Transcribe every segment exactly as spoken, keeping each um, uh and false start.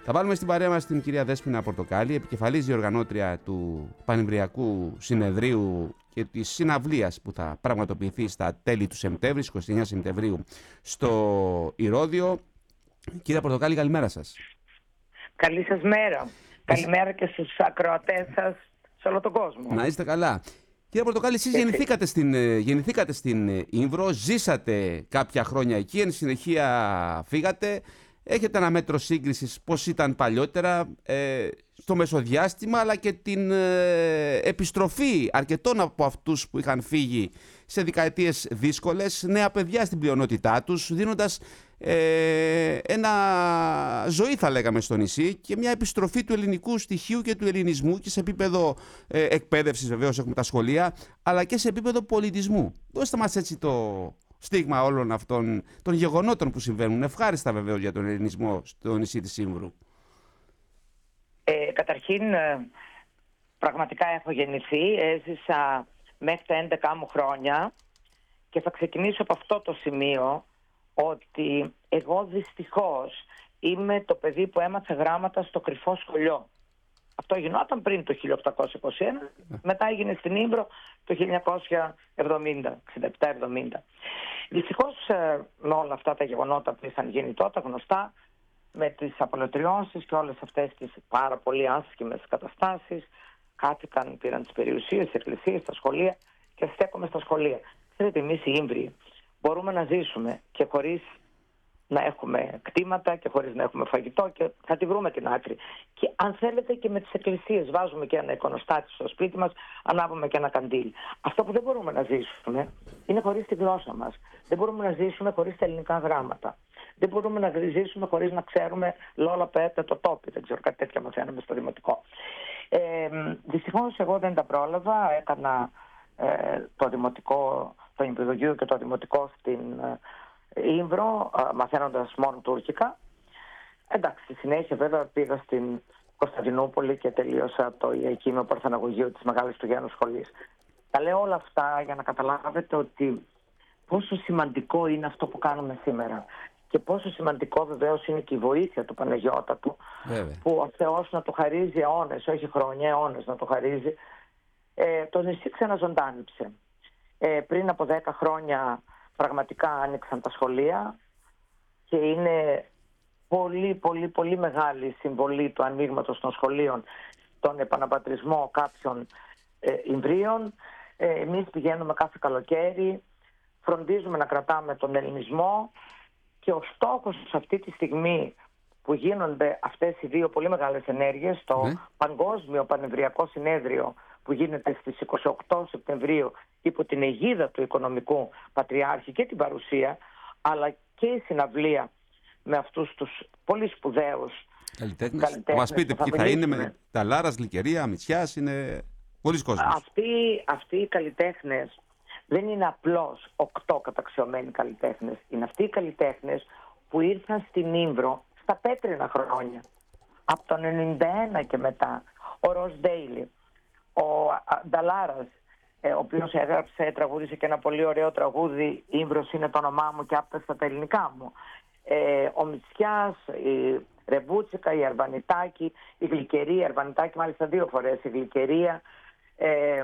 Θα βάλουμε στην παρέα μας την κυρία Δέσποινα Πορτοκάλη, επικεφαλής διοργανώτρια του Πανεμβριακού Συνεδρίου και της συναυλίας που θα πραγματοποιηθεί στα τέλη του Σεπτέμβρη, είκοσι εννέα Σεπτεμβρίου, στο Ηρώδειο. Κυρία Πορτοκάλη, καλημέρα σας. Καλή σας μέρα. Καλημέρα και στους ακροατές σας σε όλο τον κόσμο. Να είστε καλά. Κύριε Πορτοκάλη, εσείς γεννηθήκατε στην, γεννηθήκατε στην Ήμβρο, ζήσατε κάποια χρόνια εκεί, εν συνεχεία φύγατε. Έχετε ένα μέτρο σύγκρισης πώς ήταν παλιότερα, ε, στο μεσοδιάστημα, αλλά και την ε, επιστροφή αρκετών από αυτούς που είχαν φύγει σε δεκαετίες δύσκολες, νέα παιδιά στην πλειονότητά τους, δίνοντας ε, ένα ζωή, θα λέγαμε, στο νησί και μια επιστροφή του ελληνικού στοιχείου και του ελληνισμού και σε επίπεδο ε, εκπαίδευσης, βεβαίως έχουμε τα σχολεία, αλλά και σε επίπεδο πολιτισμού. Δώστε μας έτσι το στίγμα όλων αυτών των γεγονότων που συμβαίνουν. Ευχάριστα βεβαίως για τον ελληνισμό στο νησί της Ήμβρου. Ε, καταρχήν, πραγματικά έχω γεννηθεί, έζησα μέχρι τα έντεκα μου χρόνια και θα ξεκινήσω από αυτό το σημείο, ότι εγώ δυστυχώς είμαι το παιδί που έμαθε γράμματα στο κρυφό σχολείο. Αυτό γινόταν πριν το χίλια οκτακόσια είκοσι ένα, μετά έγινε στην Ήμβρο το χίλια εννιακόσια εβδομήντα, εξήντα επτά εβδομήντα. Δυστυχώς με όλα αυτά τα γεγονότα που είχαν γίνει τότε γνωστά, με τις απολωτριώσεις και όλες αυτές τις πάρα πολύ άσχημες καταστάσεις, κάθηκαν, πήραν τις περιουσίες, τις εκκλησίες, τα σχολεία και στέκομαι στα σχολεία. Ξέρετε, εμείς οι Ήμβριοι μπορούμε να ζήσουμε και χωρίς να έχουμε κτήματα και χωρίς να έχουμε φαγητό και θα τη βρούμε την άκρη. Και αν θέλετε και με τις εκκλησίες βάζουμε και ένα εικονοστάτη στο σπίτι μας, ανάβουμε και ένα καντήλι. Αυτό που δεν μπορούμε να ζήσουμε είναι χωρίς τη γλώσσα μας. Δεν μπορούμε να ζήσουμε χωρίς τα ελληνικά γράμματα. Δεν μπορούμε να ζήσουμε χωρίς να ξέρουμε Λόλα Πέτα το τόπι. Δεν ξέρω, κάτι τέτοια μαθαίναμε στο δημοτικό. Ε, δυστυχώς εγώ δεν τα πρόλαβα. Έκανα ε, το δημοτικό, το νηπιαγωγείο και το δημοτικό στην ε, Ήμβρο, ε, μαθαίνοντας μόνο τουρκικά. Εντάξει, στη συνέχεια βέβαια πήγα στην Κωνσταντινούπολη και τελείωσα το Ιακήμιο Παρθεναγωγείο της Μεγάλης του Γένου Σχολής. Τα λέω όλα αυτά για να καταλάβετε ότι πόσο σημαντικό είναι αυτό που κάνουμε σήμερα. Και πόσο σημαντικό βεβαίως είναι και η βοήθεια του Παναγιώτατου, βέβαια, που ο Θεός να το χαρίζει αιώνες, όχι χρόνια, αιώνες να το χαρίζει. Ε, το νησί ξαναζωντάνιψε. Ε, πριν από δέκα χρόνια πραγματικά άνοιξαν τα σχολεία και είναι πολύ πολύ πολύ μεγάλη συμβολή του ανοίγματος των σχολείων στον επαναπατρισμό κάποιων ε, Ιμβρίων. Ε, εμείς πηγαίνουμε κάθε καλοκαίρι, φροντίζουμε να κρατάμε τον ελληνισμό. Και ο στόχος σε αυτή τη στιγμή που γίνονται αυτές οι δύο πολύ μεγάλες ενέργειες, το ναι. Παγκόσμιο Πανεμβριακό Συνέδριο που γίνεται στις είκοσι οκτώ Σεπτεμβρίου υπό την αιγίδα του Οικονομικού Πατριάρχη και την παρουσία, αλλά και η συναυλία με αυτούς τους πολύ σπουδαίους καλλιτέχνες. Μας πείτε ποιοι θα είναι, με τα Λάρας, Λυκερία, Μητσιάς, είναι πολλοί κόσμος. Αυτοί, αυτοί οι καλλιτέχνες δεν είναι απλώς οκτώ καταξιωμένοι καλλιτέχνες. Είναι αυτοί οι καλλιτέχνες που ήρθαν στην Ήμβρο στα πέτρινα χρόνια. Από τον ενενήντα ένα και μετά. Ο Ροζ Ντέιλι, ο Νταλάρας, ο οποίος έγραψε, τραγούδισε και ένα πολύ ωραίο τραγούδι, «Ήμβρος είναι το όνομά μου» και άπτεστα τα ελληνικά μου. Ε, ο Μητσιάς, η Ρεμπούτσικα, η Αρβανιτάκη, η Γλυκερία, η Αρβανιτάκη μάλιστα δύο φορές, η Γλυκερία. Ε, ε,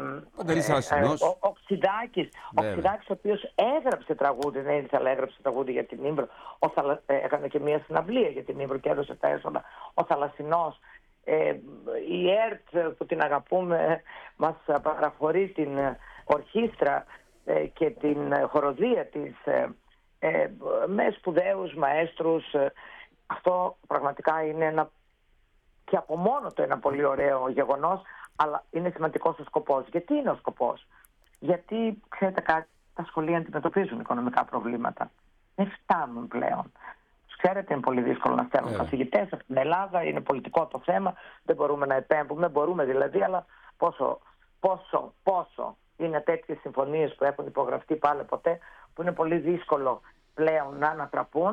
ε, ο Οξυδάκης, ο Οξυδάκης ο οποίος έγραψε τραγούδι, δεν ήρθε αλλά έγραψε τραγούδι για την Ήμβρο, ο Θαλα, ε, έκανε και μια συναυλία για την Ήμβρο και έδωσε τα έσοδα, ο Θαλασσινός. Ε, η ΕΡΤ που την αγαπούμε μας παραχωρεί την ορχήστρα ε, και την χοροδία της ε, ε, με σπουδαίους μαέστρους. Ε, αυτό πραγματικά είναι ένα, και από μόνο το ένα πολύ ωραίο γεγονός. Αλλά είναι σημαντικός ο σκοπός. Γιατί είναι ο σκοπός? Γιατί, ξέρετε κάτι, τα σχολεία αντιμετωπίζουν οικονομικά προβλήματα. Δεν φτάνουν πλέον. Ξέρετε, είναι πολύ δύσκολο να στέλνουν yeah. καθηγητές από την Ελλάδα, είναι πολιτικό το θέμα, δεν μπορούμε να επέμβουμε, μπορούμε δηλαδή, αλλά πόσο, πόσο, πόσο είναι τέτοιες συμφωνίες που έχουν υπογραφεί πάλι ποτέ, που είναι πολύ δύσκολο πλέον να ανατραπούν.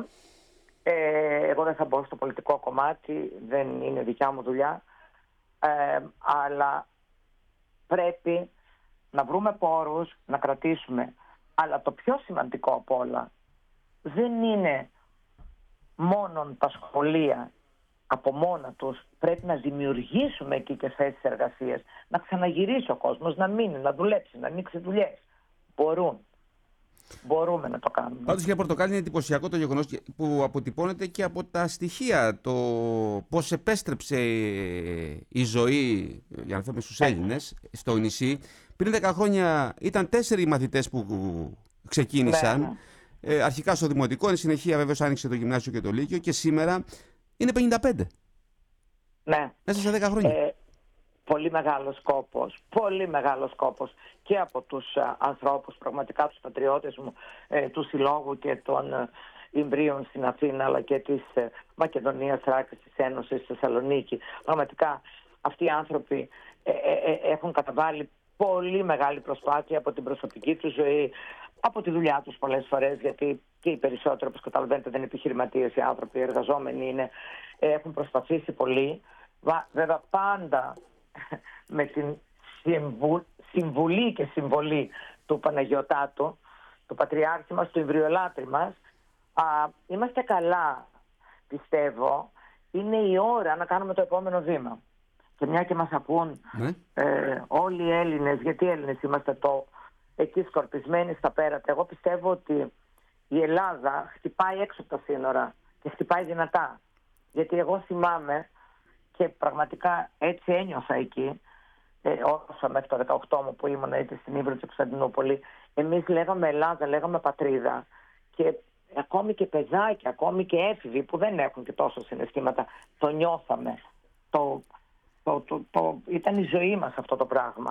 Ε, εγώ δεν θα μπω στο πολιτικό κομμάτι, δεν είναι δικιά μου δουλειά. Ε, αλλά πρέπει να βρούμε πόρους, να κρατήσουμε. Αλλά το πιο σημαντικό από όλα δεν είναι μόνο τα σχολεία από μόνα τους. Πρέπει να δημιουργήσουμε εκεί και θέσεις εργασίας, να ξαναγυρίσει ο κόσμος, να μείνει, να δουλέψει, να ανοίξει δουλειές. Μπορούν. Μπορούμε να το κάνουμε. Πάντως, για Πορτοκάλη, είναι εντυπωσιακό το γεγονός που αποτυπώνεται και από τα στοιχεία. Το πώς επέστρεψε η ζωή, για να πούμε, στους Έλληνες στο νησί. Πριν δέκα χρόνια ήταν τέσσερις μαθητές που ξεκίνησαν. Ναι, ναι. Ε, αρχικά στο δημοτικό, εν συνεχεία βέβαιως άνοιξε το γυμνάσιο και το λύκειο και σήμερα είναι πενήντα πέντε. Ναι. Μέσα σε δέκα χρόνια. Ε, πολύ μεγάλος κόπος, πολύ μεγάλος κόπος και από τους α, ανθρώπους, πραγματικά τους πατριώτες μου, ε, του Συλλόγου και των ε, Ιμβρίων στην Αθήνα, αλλά και της ε, Μακεδονίας, Θράκης, της Ένωσης, στη Θεσσαλονίκη. Πραγματικά αυτοί οι άνθρωποι ε, ε, ε, έχουν καταβάλει πολύ μεγάλη προσπάθεια από την προσωπική τους ζωή, από τη δουλειά τους πολλές φορές, γιατί και οι περισσότεροι, όπως καταλαβαίνετε, δεν είναι επιχειρηματίες οι άνθρωποι, οι εργαζόμενοι είναι, έχουν προσπαθήσει πολύ. Βέβαια πάντα με την συμβου... συμβουλή και συμβολή του Παναγιωτάτου, του Πατριάρχη μας, του Ιμβριολάτρη μας. Α, είμαστε καλά, πιστεύω. Είναι η ώρα να κάνουμε το επόμενο βήμα. Και μια και μας ακούν Ναι. ε, όλοι οι Έλληνες, γιατί οι Έλληνες είμαστε το, εκεί σκορπισμένοι στα πέρατα. Εγώ πιστεύω ότι η Ελλάδα χτυπάει έξω από τα σύνορα και χτυπάει δυνατά. Γιατί εγώ θυμάμαι και πραγματικά έτσι ένιωσα εκεί, ε, όσο μέχρι το δεκαοκτώ μου που ήμουν είτε στην Ύβρο και Κωνσταντινούπολη, εμείς λέγαμε Ελλάδα, λέγαμε πατρίδα. Και ακόμη και παιδάκια, ακόμη και έφηβοι που δεν έχουν και τόσο συναισθήματα, το νιώθαμε. Το, το, το, το, ήταν η ζωή μας αυτό το πράγμα.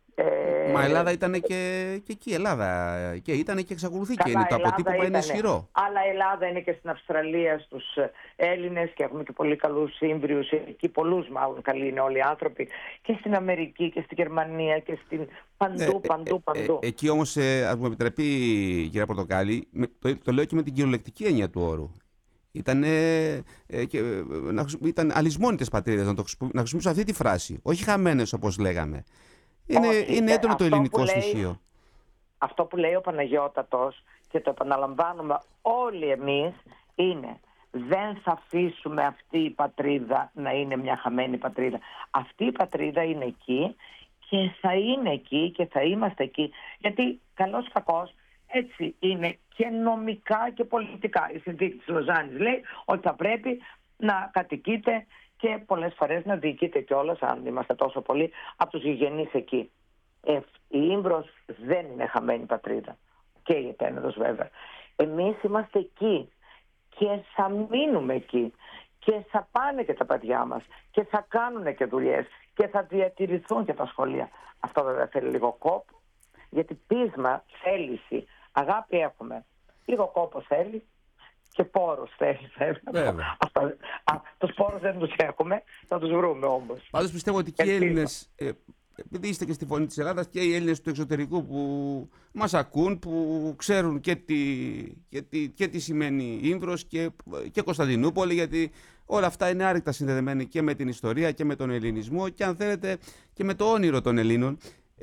Ε, Μα Ελλάδα ήταν και, και εκεί, Ελλάδα και ήταν και εξακολουθεί και είναι. Το αποτύπωμα είναι ισχυρό. Αλλά Ελλάδα είναι και στην Αυστραλία στους Έλληνες και έχουμε και πολύ καλούς Ήμβριους εκεί, πολλούς μάλλον καλοί είναι όλοι οι άνθρωποι, και στην Αμερική και στη Γερμανία και στην παντού, Ε, παντού, ε, παντού. ε, εκεί όμως, ε, ας μου επιτρέπει, κυρία Πορτοκάλη, με, το, το λέω και με την κυριολεκτική έννοια του όρου. Ήταν, ε, ε, και, ε, να, ήταν αλυσμόνητες πατρίδες, να, το, να χρησιμοποιήσω αυτή τη φράση. Όχι χαμένες όπως λέγαμε. Είναι, Όχι, είναι έντονο το ελληνικό λέει, στοιχείο. Αυτό που λέει ο Παναγιώτατος, και το επαναλαμβάνουμε όλοι εμείς, είναι δεν θα αφήσουμε αυτή η πατρίδα να είναι μια χαμένη πατρίδα. Αυτή η πατρίδα είναι εκεί και θα είναι εκεί και θα είμαστε εκεί. Γιατί καλώς κακώς έτσι είναι και νομικά και πολιτικά. Η συνθήκη της Λοζάνης λέει ότι θα πρέπει να κατοικείται και πολλές φορές να διοικείται κιόλας, αν είμαστε τόσο πολλοί, από τους γηγενείς εκεί. Ε, η Ήμβρος δεν είναι χαμένη πατρίδα. Και η Επένεδος βέβαια. Εμείς είμαστε εκεί και θα μείνουμε εκεί και θα πάνε και τα παιδιά μας και θα κάνουν και δουλειές και θα διατηρηθούν και τα σχολεία. Αυτό βέβαια θέλει λίγο κόπο, γιατί πείσμα, θέληση, αγάπη έχουμε. Λίγο κόπο θέλει και πόρους θέλει. Βέβαια. Τους πόρους δεν τους έχουμε, θα τους βρούμε όμως. Πάντως πιστεύω ότι και οι Έλληνες, ε, επειδή είστε και στη Φωνή της Ελλάδας, και οι Έλληνες του εξωτερικού που μας ακούν, που ξέρουν και τι, και τι, και τι σημαίνει Ήμβρος και, και Κωνσταντινούπολη, γιατί όλα αυτά είναι άρρηκτα συνδεδεμένα και με την ιστορία και με τον ελληνισμό και, αν θέλετε, και με το όνειρο των Ελλήνων.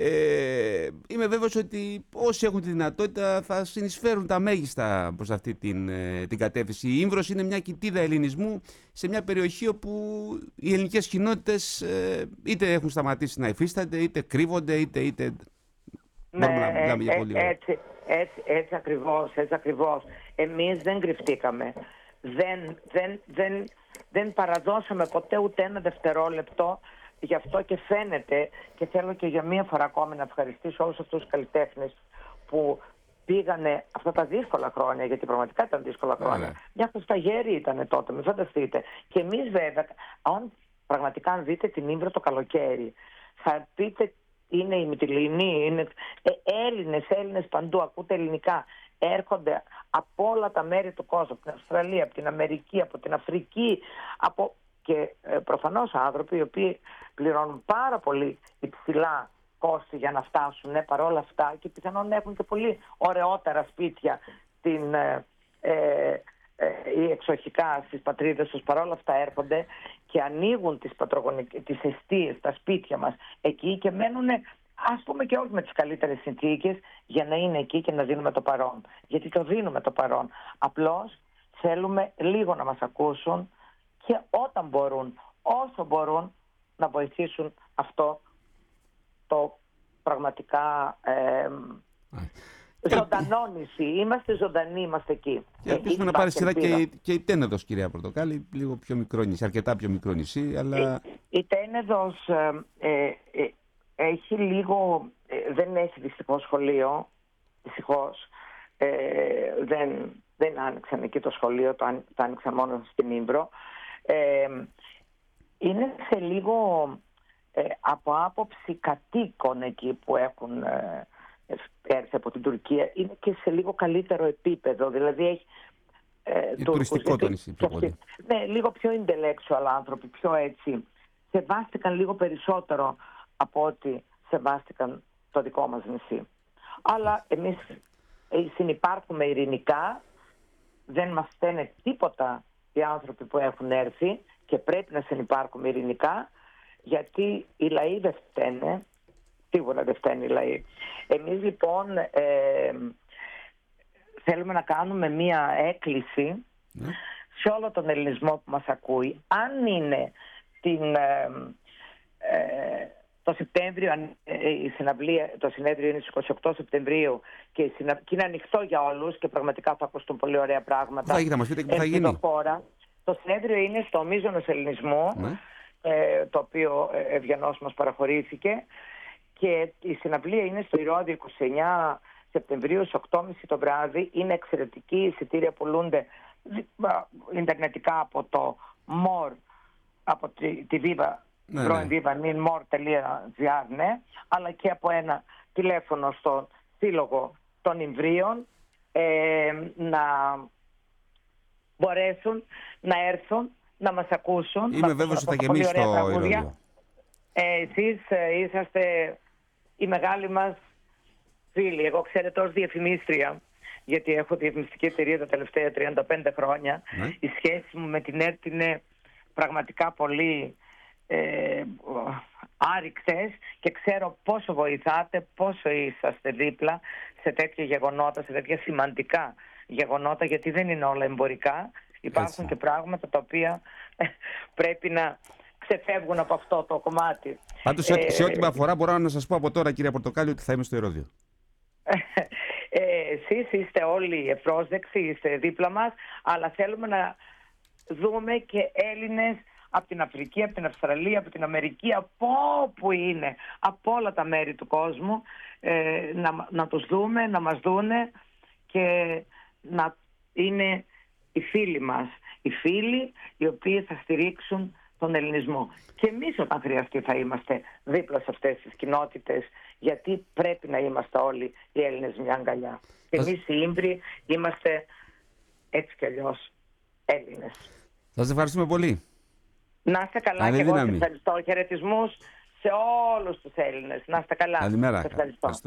Ε, είμαι βέβαιος ότι όσοι έχουν τη δυνατότητα θα συνεισφέρουν τα μέγιστα προς αυτή την, την κατεύθυνση. Η Ήμβρος είναι μια κοιτίδα ελληνισμού σε μια περιοχή όπου οι ελληνικές κοινότητες ε, είτε έχουν σταματήσει να υφίστανται, είτε κρύβονται, είτε... είτε... Ναι, να μιλάμε για πολύ ώρα. έτσι, έτσι, έτσι ακριβώς, έτσι ακριβώς. Εμείς δεν κρυφτήκαμε. Δεν, δεν, δεν, δεν παραδώσαμε ποτέ ούτε ένα δευτερόλεπτο. Γι' αυτό και φαίνεται, και θέλω και για μία φορά ακόμη να ευχαριστήσω όλους αυτούς τους καλλιτέχνες που πήγανε αυτά τα δύσκολα χρόνια, γιατί πραγματικά ήταν δύσκολα χρόνια. Yeah. Μια χρωσταγέρη ήταν τότε, μην φανταστείτε. Και εμείς βέβαια, αν πραγματικά αν δείτε την Ήμβρο το καλοκαίρι, θα πείτε είναι η Μυτιληνή, είναι ε, Έλληνες, Έλληνες παντού, ακούτε ελληνικά. Έρχονται από όλα τα μέρη του κόσμου, από την Αυστραλία, από την Αμερική, από την Αφρική, από... και ε, προφανώς άνθρωποι οι οποίοι πληρώνουν πάρα πολύ υψηλά κόστη για να φτάσουν, ναι, παρόλα αυτά, και πιθανόν έχουν και πολύ ωραιότερα σπίτια την, ε, ε, ε, ή εξοχικά στις πατρίδες τους, παρόλα αυτά έρχονται και ανοίγουν τις, τις εστίες, τα σπίτια μας εκεί και μένουν, ας πούμε, και όχι με τις καλύτερες συνθήκες, για να είναι εκεί και να δίνουμε το παρόν. Γιατί το δίνουμε το παρόν. Απλώς θέλουμε λίγο να μας ακούσουν και όταν μπορούν, όσο μπορούν, να βοηθήσουν αυτό το πραγματικά ε, ζωντανό νησί. Είμαστε ζωντανοί, είμαστε εκεί. Και ελπίζουμε να πάρει σειρά και, η- και η Τένεδος, κυρία Πορτοκάλη, λίγο πιο μικρό νησί, αρκετά πιο μικρό νησί, αλλά... Η, η Τένεδος ε, ε, ε, έχει λίγο, ε, δεν έχει δυστυχώς σχολείο, δυστυχώς. Ε, δεν, δεν άνοιξαν εκεί το σχολείο, το, αν, το άνοιξαν μόνο στην Ύβρο. Ε, είναι σε λίγο ε, από άποψη κατοίκων εκεί που έχουν ε, έρθει από την Τουρκία, είναι και σε λίγο καλύτερο επίπεδο, δηλαδή έχει ε, Είναι τουριστικό το νησί πιο πολύ. Ναι, λίγο πιο intellectual άνθρωποι, πιο έτσι, σεβάστηκαν λίγο περισσότερο από ό,τι σεβάστηκαν το δικό μας νησί. Αλλά εμείς συνυπάρχουμε ειρηνικά, δεν μας φταίνε τίποτα οι άνθρωποι που έχουν έρθει και πρέπει να συνυπάρχουμε ειρηνικά, γιατί οι λαοί δεν φταίνε, σίγουρα δεν φταίνε οι λαοί. Εμείς λοιπόν ε, θέλουμε να κάνουμε μία έκκληση mm. σε όλο τον ελληνισμό που μας ακούει. Αν είναι την... Ε, ε, Το Σεπτέμβριο, η συναυλία, το συνέδριο είναι στις είκοσι οκτώ Σεπτεμβρίου και, η συνα... και είναι ανοιχτό για όλους και πραγματικά θα ακούσουν πολύ ωραία πράγματα. Θα γίνει, θα μας πείτε και θα γίνει. Το συνέδριο είναι στο Μίζωνος Ελληνισμού, ναι. ε, το οποίο ευγενώς μας παραχωρήθηκε, και η συναυλία είναι στο Ηρώδειο είκοσι εννέα Σεπτεμβρίου στις οκτώ και μισή το βράδυ. Είναι εξαιρετική, οι εισιτήρια πουλούνται ιντερνετικά από το More, από τη, τη Viva. Ναι, πρώην Viva Minmore τελεία gr, ναι, αλλά και από ένα τηλέφωνο στο Σύλλογο των Ιμβρίων, ε, να μπορέσουν να έρθουν να μας ακούσουν. Είμαι βέβαιος ότι θα γεμίσει το Ηρώδειο. Ε, εσείς ε, είσαστε οι μεγάλοι μας φίλοι. Εγώ, ξέρετε, ως διαφημίστρια, γιατί έχω διαφημιστική εταιρεία τα τελευταία τριάντα πέντε χρόνια, ναι. Η σχέση μου με την ΕΡΤ είναι πραγματικά πολύ Ε, άρρηκτες και ξέρω πόσο βοηθάτε, πόσο είσαστε δίπλα σε τέτοια γεγονότα, σε τέτοια σημαντικά γεγονότα, γιατί δεν είναι όλα εμπορικά. Υπάρχουν Έτσι. Και πράγματα τα οποία πρέπει να ξεφεύγουν από αυτό το κομμάτι. Πάντως ε, σε ό,τι με αφορά μπορώ να σας πω από τώρα, κυρία Πορτοκάλη, ότι θα είμαι στο Ηρώδειο. ε, Εσείς είστε όλοι ευπρόσδεκτοι, είστε δίπλα μας, αλλά θέλουμε να δούμε και Έλληνες από την Αφρική, από την Αυστραλία, από την Αμερική, από όπου είναι, από όλα τα μέρη του κόσμου, ε, να, να τους δούμε, να μας δούνε και να είναι οι φίλοι μας. Οι φίλοι οι οποίοι θα στηρίξουν τον ελληνισμό. Και εμείς όταν χρειαστεί θα είμαστε δίπλα σε αυτές τις κοινότητες, γιατί πρέπει να είμαστε όλοι οι Έλληνες μια αγκαλιά. Και εμείς οι Ίμπροι είμαστε έτσι κι αλλιώς Έλληνες. Σας ευχαριστούμε πολύ. Να είστε καλά. Και εγώ σας ευχαριστώ. Χαιρετισμούς σε όλους τους Έλληνες. Να είστε καλά. Καλημέρα. Σας ευχαριστώ.